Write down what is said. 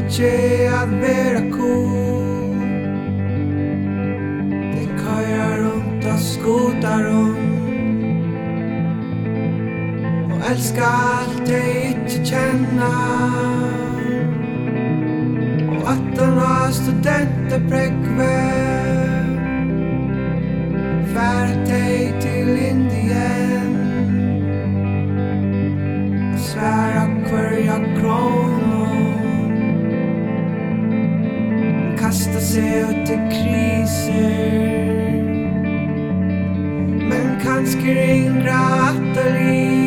ikke at være cool. Det kører rundt og skotar rundt og elsker alt jeg ikke kjenner. Og at den har studenteprekve fære deg til Indien og svære hverja kroner, kasta seg ut i kriser, men kanskje ringra atterlig